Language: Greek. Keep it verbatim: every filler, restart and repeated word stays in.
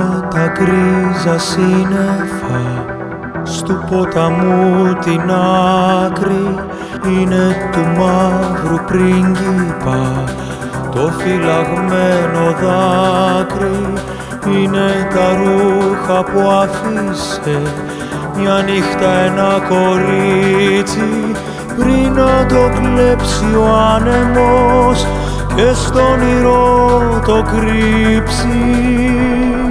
τα γκρίζα σύννεφα στου ποταμού την άκρη είναι του μαύρου πρίγκιπα το φυλαγμένο δάκρυ, είναι τα ρούχα που άφησε μια νύχτα ένα κορίτσι πριν να το κλέψει ο άνεμος και στον ήρω το κρύψει.